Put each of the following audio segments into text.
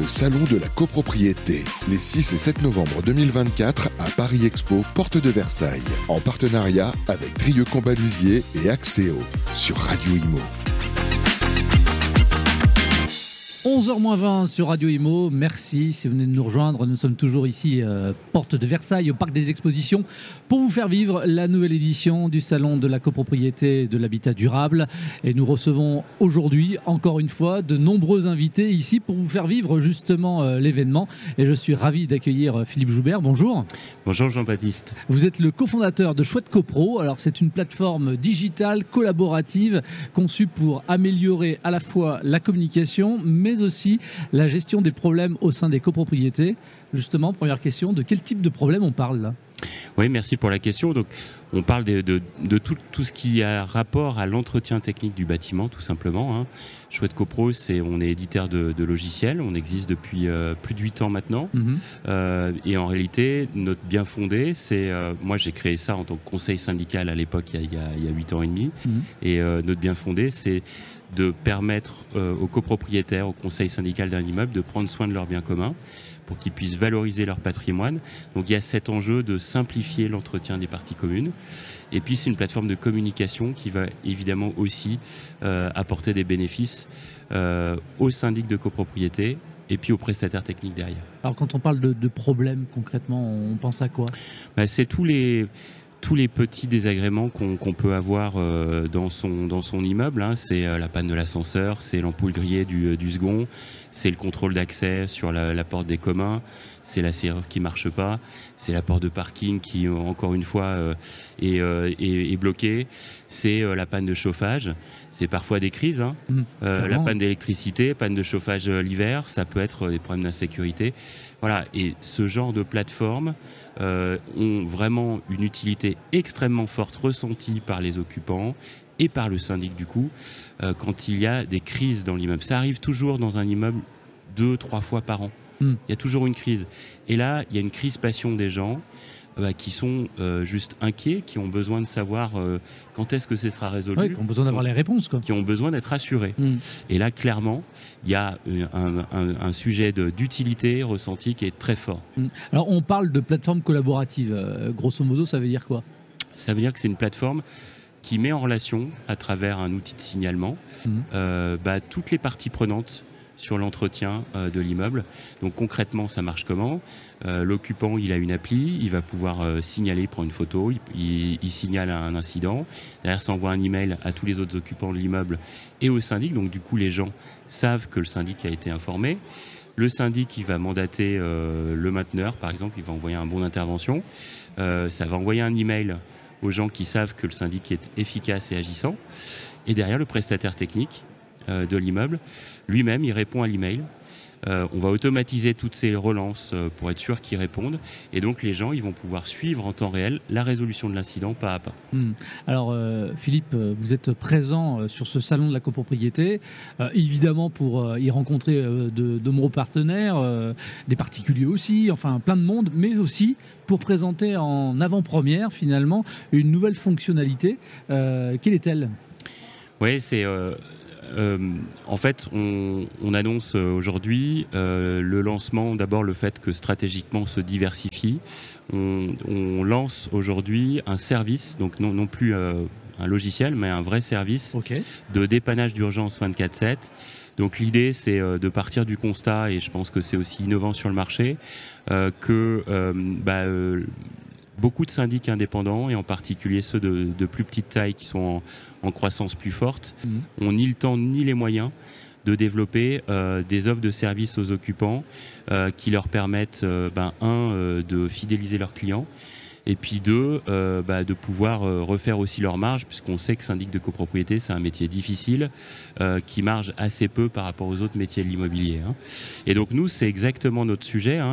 Salon de la copropriété, les 6 et 7 novembre 2024 à Paris Expo, porte de Versailles, en partenariat avec Drieux Combalusier et Axéo, sur Radio Imo. 11h20 sur Radio Imo, merci si vous venez de nous rejoindre. Nous sommes toujours ici, porte de Versailles, au Parc des Expositions, pour vous faire vivre la nouvelle édition du Salon de la copropriété et de l'habitat durable. Et nous recevons aujourd'hui, encore une fois, de nombreux invités ici pour vous faire vivre justement l'événement. Et je suis ravi d'accueillir Philippe Joubert. Bonjour. Bonjour Jean-Baptiste. Vous êtes le cofondateur de Chouette Copro. Alors c'est une plateforme digitale collaborative conçue pour améliorer à la fois la communication, mais aussi la gestion des problèmes au sein des copropriétés. Justement, première question, de quel type de problème on parle là ? Oui, merci pour la question. Donc, on parle de tout ce qui a rapport à l'entretien technique du bâtiment, tout simplement. Hein. Chouette Copro, on est éditeur de logiciels. On existe depuis plus de 8 ans maintenant. Et en réalité, notre bien fondé, moi j'ai créé ça en tant que conseil syndical à l'époque, il y a 8 ans et demi. Et notre bien fondé, c'est de permettre aux copropriétaires, au conseil syndical d'un immeuble, de prendre soin de leurs biens communs pour qu'ils puissent valoriser leur patrimoine. Donc il y a cet enjeu de simplifier l'entretien des parties communes. Et puis c'est une plateforme de communication qui va évidemment aussi apporter des bénéfices aux syndics de copropriété et puis aux prestataires techniques derrière. Alors quand on parle de problèmes, concrètement, on pense à quoi ? C'est tous les petits désagréments qu'on peut avoir dans son immeuble. Hein. C'est la panne de l'ascenseur, c'est l'ampoule grillée du second, c'est le contrôle d'accès sur la porte des communs, c'est la serrure qui ne marche pas, c'est la porte de parking qui, encore une fois, est bloquée, c'est la panne de chauffage, c'est parfois des crises. Hein. La panne d'électricité, panne de chauffage l'hiver, ça peut être des problèmes d'insécurité. Voilà. Et ce genre de plateforme ont vraiment une utilité extrêmement forte ressentie par les occupants et par le syndic du coup, quand il y a des crises dans l'immeuble. Ça arrive toujours dans un immeuble 2-3 fois par an. Il y a toujours une crise. Et là, il y a une crispation des gens qui sont juste inquiets, qui ont besoin de savoir quand est-ce que ce sera résolu. Oui, qui ont besoin d'avoir les réponses, quoi. Qui ont besoin d'être rassurés. Et là, clairement, il y a un sujet d'utilité ressenti qui est très fort. Alors, on parle de plateforme collaborative. Grosso modo, ça veut dire quoi ? Ça veut dire que c'est une plateforme qui met en relation, à travers un outil de signalement, toutes les parties prenantes sur l'entretien de l'immeuble. Donc concrètement, ça marche comment ? L'occupant, il a une appli, il va pouvoir signaler, il prend une photo, il signale un incident. Derrière, ça envoie un email à tous les autres occupants de l'immeuble et au syndic. Donc du coup, les gens savent que le syndic a été informé. Le syndic, il va mandater le mainteneur, par exemple, il va envoyer un bon d'intervention. Ça va envoyer un email aux gens qui savent que le syndic est efficace et agissant. Et derrière, le prestataire technique de l'immeuble, lui-même, il répond à l'email. On va automatiser toutes ces relances pour être sûr qu'ils répondent. Et donc, les gens, ils vont pouvoir suivre en temps réel la résolution de l'incident pas à pas. Alors, Philippe, vous êtes présent sur ce salon de la copropriété, évidemment pour y rencontrer de nombreux partenaires, des particuliers aussi, enfin plein de monde, mais aussi pour présenter en avant-première, finalement, une nouvelle fonctionnalité. Quelle est-elle ? Oui, c'est... en fait, on annonce aujourd'hui le lancement, d'abord le fait que stratégiquement on se diversifie. On lance aujourd'hui un service, donc non plus un logiciel, mais un vrai service de dépannage d'urgence 24/7. Donc l'idée, c'est de partir du constat, et je pense que c'est aussi innovant sur le marché, que beaucoup de syndics indépendants, et en particulier ceux de plus petite taille qui sont en croissance plus forte, ont ni le temps ni les moyens de développer des offres de services aux occupants qui leur permettent, de fidéliser leurs clients, et puis de pouvoir refaire aussi leur marge, puisqu'on sait que syndic de copropriété, c'est un métier difficile qui marge assez peu par rapport aux autres métiers de l'immobilier. Hein. Et donc nous, c'est exactement notre sujet. Hein.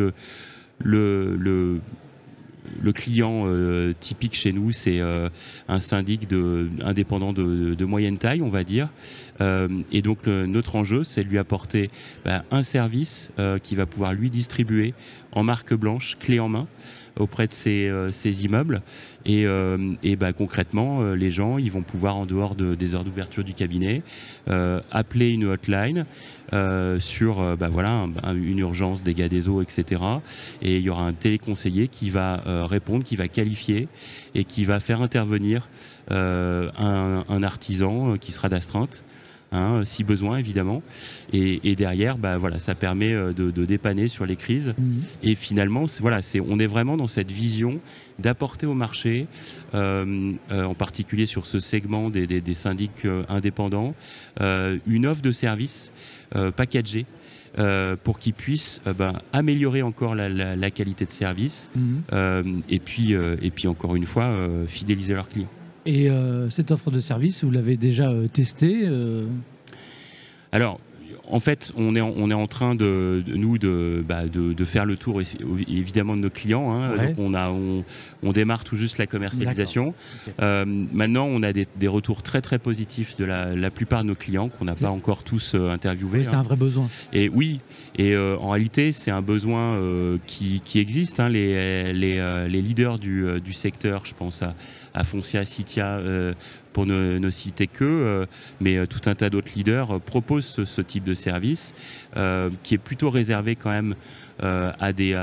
Le client typique chez nous, c'est un syndic indépendant de moyenne taille, on va dire. Et donc notre enjeu, c'est de lui apporter un service qui va pouvoir lui distribuer en marque blanche, clé en main, auprès de ces immeubles. Et concrètement, les gens, ils vont pouvoir, en dehors des heures d'ouverture du cabinet, appeler une hotline sur une urgence, dégâts des eaux, etc. Et il y aura un téléconseiller qui va répondre, qui va qualifier et qui va faire intervenir un artisan qui sera d'astreinte. Si besoin évidemment, et derrière ça permet de dépanner sur les crises. Et finalement on est vraiment dans cette vision d'apporter au marché, en particulier sur ce segment des syndics indépendants, une offre de service packagée pour qu'ils puissent améliorer encore la qualité de service, et puis encore une fois fidéliser leurs clients. Et cette offre de service, vous l'avez déjà testée Alors, en fait, on est en train de faire le tour évidemment de nos clients. Ouais. Donc on démarre tout juste la commercialisation. Okay. Maintenant, on a des retours très très positifs de la plupart de nos clients qu'on n'a pas encore tous interviewés. Oui, c'est un vrai besoin. Et oui, en réalité, c'est un besoin qui existe. Les leaders du secteur, je pense à Foncia, Citia, pour ne citer que, mais tout un tas d'autres leaders proposent ce type de service qui est plutôt réservé quand même à des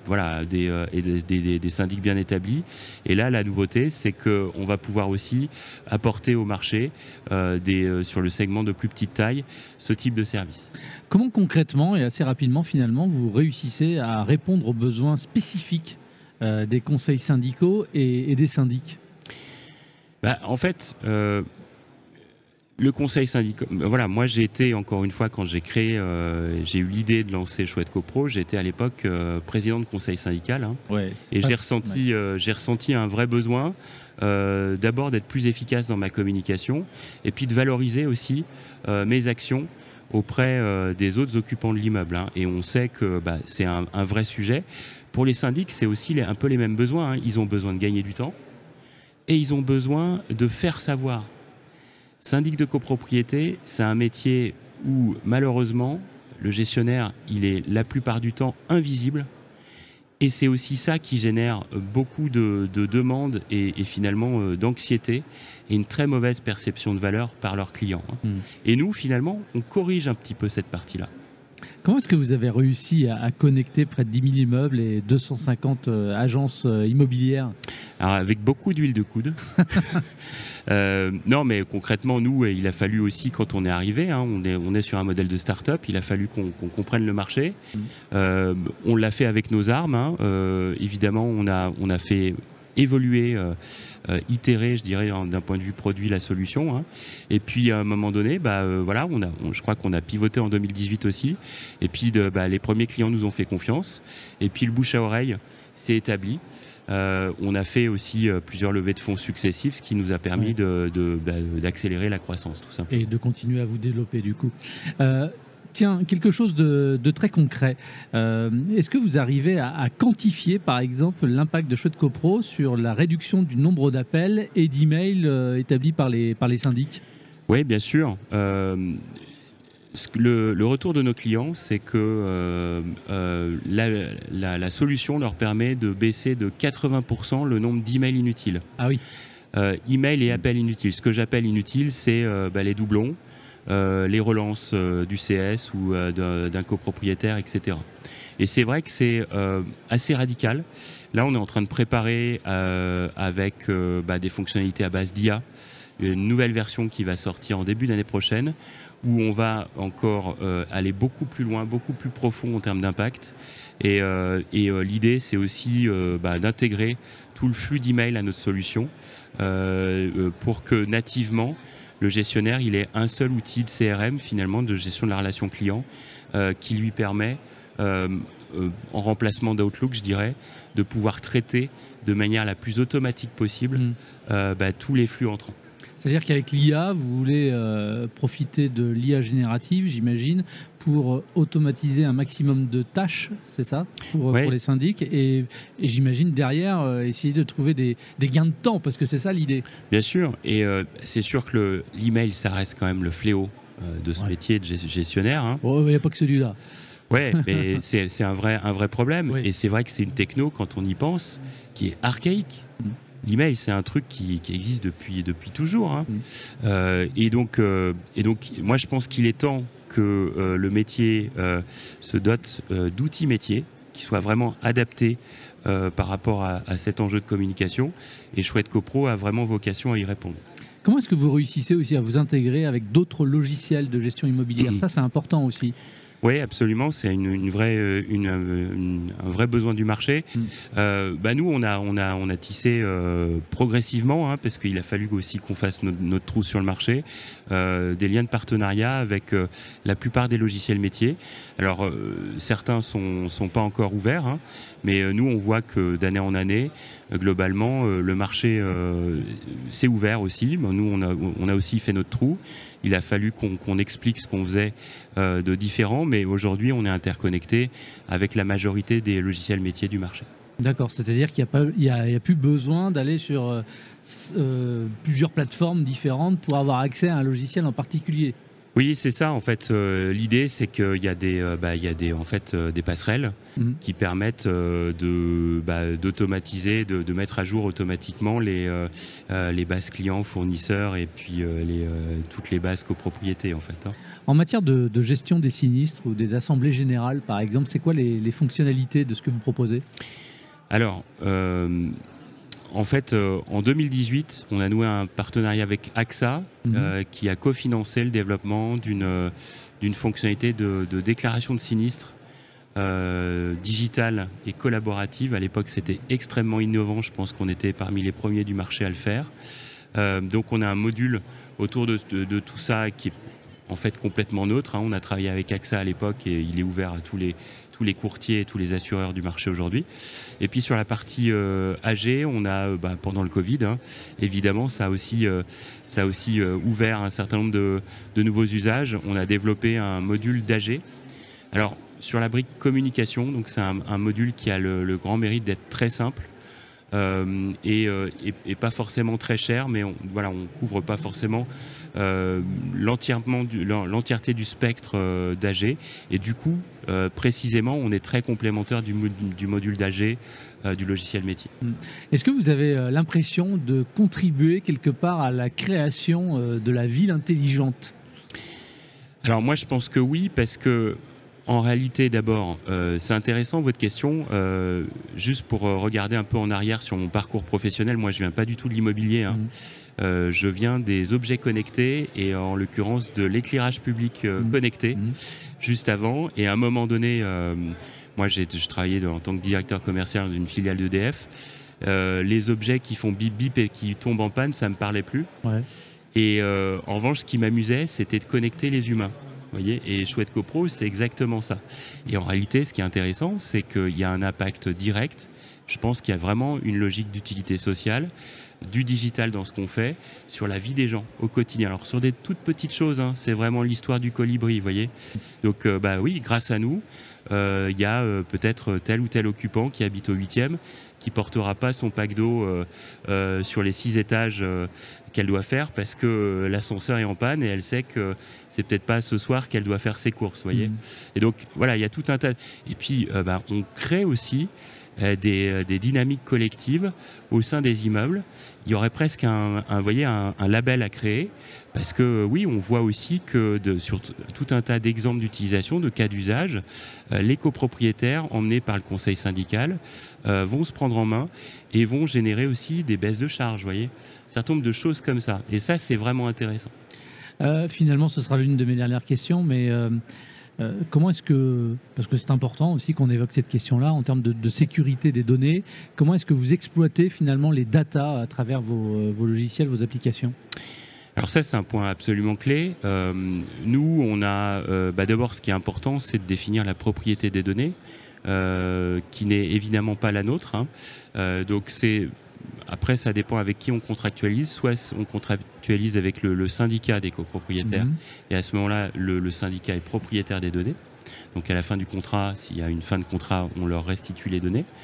syndics bien établis. Et là, la nouveauté, c'est qu'on va pouvoir aussi apporter au marché, sur le segment de plus petite taille, ce type de service. Comment concrètement et assez rapidement, finalement, vous réussissez à répondre aux besoins spécifiques des conseils syndicaux et des syndics ? En fait, le conseil syndical, moi j'ai été, encore une fois, quand j'ai créé, j'ai eu l'idée de lancer Chouette CoPro, j'étais à l'époque président de conseil syndical, et j'ai ressenti un vrai besoin, d'abord d'être plus efficace dans ma communication, et puis de valoriser aussi mes actions auprès des autres occupants de l'immeuble. Et on sait que c'est un vrai sujet. Pour les syndics, c'est aussi un peu les mêmes besoins. Ils ont besoin de gagner du temps et ils ont besoin de faire savoir. Syndic de copropriété, c'est un métier où malheureusement le gestionnaire, il est la plupart du temps invisible. Et c'est aussi ça qui génère beaucoup de demandes et finalement d'anxiété et une très mauvaise perception de valeur par leurs clients. Et nous, finalement, on corrige un petit peu cette partie-là. Comment est-ce que vous avez réussi à connecter près de 10 000 immeubles et 250 agences immobilières ? Alors, avec beaucoup d'huile de coude. Non, mais concrètement, nous, il a fallu aussi, quand on est arrivé, on est sur un modèle de start-up, il a fallu qu'on comprenne le marché. On l'a fait avec nos armes. Évidemment, on a fait évoluer, itérer, je dirais, d'un point de vue produit, la solution. Et puis, à un moment donné, je crois qu'on a pivoté en 2018 aussi. Et puis, les premiers clients nous ont fait confiance. Et puis, le bouche à oreille s'est établi. On a fait aussi plusieurs levées de fonds successives, ce qui nous a permis d'accélérer la croissance, tout simplement. Et de continuer à vous développer, du coup. Tiens, quelque chose de très concret. Est-ce que vous arrivez à quantifier, par exemple, l'impact de Chouette CoPro sur la réduction du nombre d'appels et d'emails établis par les syndics ? Oui, bien sûr. Le retour de nos clients, c'est que la solution leur permet de baisser de 80% le nombre d'emails inutiles. Ah oui. Emails et appels inutiles. Ce que j'appelle inutile, c'est les doublons, les relances du CS ou d'un copropriétaire, etc. Et c'est vrai que c'est assez radical. Là, on est en train de préparer avec des fonctionnalités à base d'IA, une nouvelle version qui va sortir en début d'année prochaine, où on va encore aller beaucoup plus loin, beaucoup plus profond en termes d'impact. Et l'idée, c'est aussi d'intégrer tout le flux d'emails à notre solution pour que nativement, le gestionnaire, il ait un seul outil de CRM, finalement, de gestion de la relation client, qui lui permet, en remplacement d'Outlook, je dirais, de pouvoir traiter de manière la plus automatique possible tous les flux entrants. C'est-à-dire qu'avec l'IA, vous voulez profiter de l'IA générative, j'imagine, pour automatiser un maximum de tâches, c'est ça, pour les syndics, et j'imagine derrière essayer de trouver des gains de temps, parce que c'est ça l'idée. Bien sûr, et c'est sûr que l'email, ça reste quand même le fléau de ce métier de gestionnaire. Il n'y a pas que celui-là. Ouais, mais c'est un vrai problème. Oui. Et c'est vrai que c'est une techno, quand on y pense, qui est archaïque. L'email, c'est un truc qui existe depuis toujours, hein. Et donc, moi, je pense qu'il est temps que le métier se dote d'outils métiers qui soient vraiment adaptés par rapport à cet enjeu de communication. Et Chouette CoPro a vraiment vocation à y répondre. Comment est-ce que vous réussissez aussi à vous intégrer avec d'autres logiciels de gestion immobilière? Ça, c'est important aussi. Oui, absolument. C'est un vrai besoin du marché. Nous, on a tissé progressivement, hein, parce qu'il a fallu aussi qu'on fasse notre trou sur le marché, des liens de partenariat avec la plupart des logiciels métiers. Alors, certains sont pas encore ouverts, hein, mais nous, on voit que d'année en année, globalement, le marché s'est ouvert aussi. Nous, on a aussi fait notre trou. Il a fallu qu'on explique ce qu'on faisait de différent, mais aujourd'hui, on est interconnecté avec la majorité des logiciels métiers du marché. D'accord, c'est-à-dire qu'il n'y a plus besoin d'aller sur plusieurs plateformes différentes pour avoir accès à un logiciel en particulier. Oui, c'est ça. En fait, l'idée, c'est qu'il y a des passerelles qui permettent d'automatiser, de mettre à jour automatiquement les bases clients, fournisseurs et puis toutes les bases copropriétés, en fait, hein. En matière de gestion des sinistres ou des assemblées générales, par exemple, c'est quoi les fonctionnalités de ce que vous proposez? Alors, en fait, en 2018, on a noué un partenariat avec AXA qui a cofinancé le développement d'une fonctionnalité de déclaration de sinistre digitale et collaborative. À l'époque, c'était extrêmement innovant. Je pense qu'on était parmi les premiers du marché à le faire. Donc, on a un module autour de tout ça qui est en fait complètement neutre, hein. On a travaillé avec AXA à l'époque et il est ouvert à tous les courtiers et tous les assureurs du marché aujourd'hui. Et puis sur la partie AG, on a pendant le Covid, hein, évidemment, ça a aussi ouvert un certain nombre de nouveaux usages. On a développé un module d'AG. Alors sur la brique communication, donc c'est un module qui a le grand mérite d'être très simple. Et pas forcément très cher, mais on couvre pas forcément l'entièreté du spectre d'AG, et du coup précisément on est très complémentaire du module d'AG du logiciel métier. Est-ce que vous avez l'impression de contribuer quelque part à la création de la ville intelligente? Alors moi je pense que oui, parce que en réalité, d'abord, c'est intéressant votre question. Juste pour regarder un peu en arrière sur mon parcours professionnel, moi je viens pas du tout de l'immobilier, hein. Je viens des objets connectés et en l'occurrence de l'éclairage public connecté juste avant. Et à un moment donné, moi je travaillais en tant que directeur commercial d'une filiale d'EDF. Les objets qui font bip bip et qui tombent en panne, ça me parlait plus. Ouais. Et en revanche, ce qui m'amusait, c'était de connecter les humains. Voyez, et Chouette CoPro, c'est exactement ça. Et en réalité, ce qui est intéressant, c'est qu'il y a un impact direct. Je pense qu'il y a vraiment une logique d'utilité sociale, du digital dans ce qu'on fait, sur la vie des gens au quotidien. Alors sur des toutes petites choses, hein, c'est vraiment l'histoire du colibri, vous voyez. Donc oui, grâce à nous, il y a peut-être tel ou tel occupant qui habite au 8e, qui portera pas son pack d'eau sur les 6 étages qu'elle doit faire parce que l'ascenseur est en panne et elle sait que c'est peut-être pas ce soir qu'elle doit faire ses courses, voyez. Et donc voilà, il y a tout un tas. Et puis on crée aussi des dynamiques collectives au sein des immeubles. Il y aurait presque un label à créer parce que oui, on voit aussi que sur tout un tas d'exemples d'utilisation, de cas d'usage, les copropriétaires emmenés par le conseil syndical vont se prendre en main et vont générer aussi des baisses de charges, voyez. Un certain nombre de choses comme ça. Et ça, c'est vraiment intéressant. Finalement, ce sera l'une de mes dernières questions, mais comment est-ce que, parce que c'est important aussi qu'on évoque cette question-là en termes de sécurité des données, comment est-ce que vous exploitez finalement les datas à travers vos logiciels, vos applications? Alors ça, c'est un point absolument clé. Nous, on a d'abord, ce qui est important, c'est de définir la propriété des données, qui n'est évidemment pas la nôtre, hein. Donc après, ça dépend avec qui on contractualise. Soit on contractualise avec le syndicat des copropriétaires, et à ce moment-là, le syndicat est propriétaire des données. Donc à la fin du contrat, s'il y a une fin de contrat, on leur restitue les données.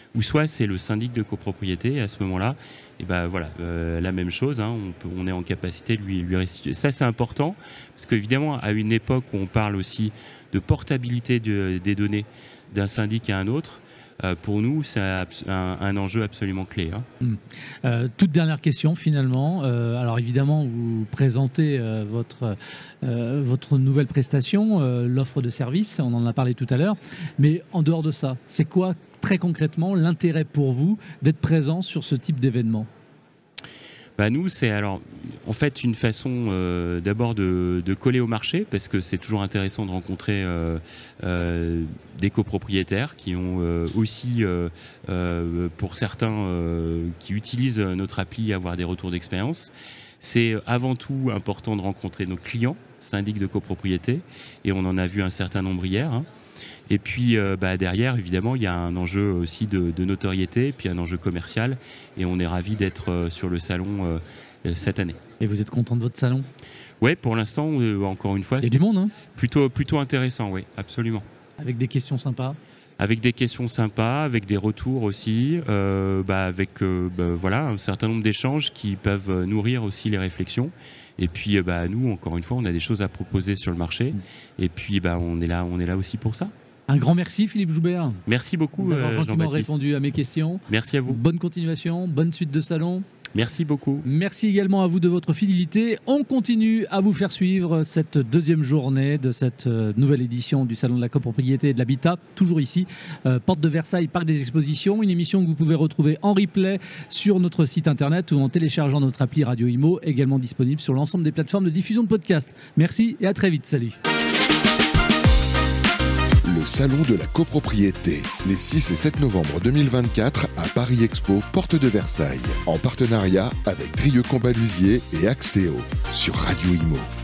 ou soit c'est le syndic de copropriété. Et à ce moment-là, et ben voilà, la même chose, hein, on est en capacité de lui restituer. Ça, c'est important, parce qu'évidemment, à une époque où on parle aussi de portabilité des données d'un syndic à un autre, pour nous, c'est un enjeu absolument clé. Hein. Toute dernière question, finalement. Alors, évidemment, vous présentez votre nouvelle prestation, l'offre de service, on en a parlé tout à l'heure. Mais en dehors de ça, c'est quoi, très concrètement, l'intérêt pour vous d'être présent sur ce type d'événement ? Nous, c'est alors en fait une façon d'abord de coller au marché, parce que c'est toujours intéressant de rencontrer des copropriétaires qui ont aussi, pour certains qui utilisent notre appli, avoir des retours d'expérience. C'est avant tout important de rencontrer nos clients, syndics de copropriété, et on en a vu un certain nombre hier. Hein. Et puis derrière, évidemment, il y a un enjeu aussi de notoriété, puis un enjeu commercial. Et on est ravis d'être sur le salon cette année. Et vous êtes content de votre salon ? Oui, pour l'instant, encore une fois, il y a du monde, hein ? Plutôt intéressant, oui, absolument. Avec des questions sympas ? Avec des questions sympas, avec des retours aussi, avec voilà, un certain nombre d'échanges qui peuvent nourrir aussi les réflexions. Et puis, nous, encore une fois, on a des choses à proposer sur le marché. Et puis, on est là aussi pour ça. Un grand merci, Philippe Joubert. Merci beaucoup, d'avoir gentiment répondu à mes questions. Merci à vous. Bonne continuation, bonne suite de salon. Merci beaucoup. Merci également à vous de votre fidélité. On continue à vous faire suivre cette deuxième journée de cette nouvelle édition du Salon de la copropriété et de l'habitat, toujours ici, porte de Versailles, Parc des Expositions, une émission que vous pouvez retrouver en replay sur notre site internet ou en téléchargeant notre appli Radio Imo, également disponible sur l'ensemble des plateformes de diffusion de podcasts. Merci et à très vite. Salut. Le Salon de la copropriété, les 6 et 7 novembre 2024 à Paris Expo, porte de Versailles, en partenariat avec Trieux Combalusier et Axéo sur Radio Imo.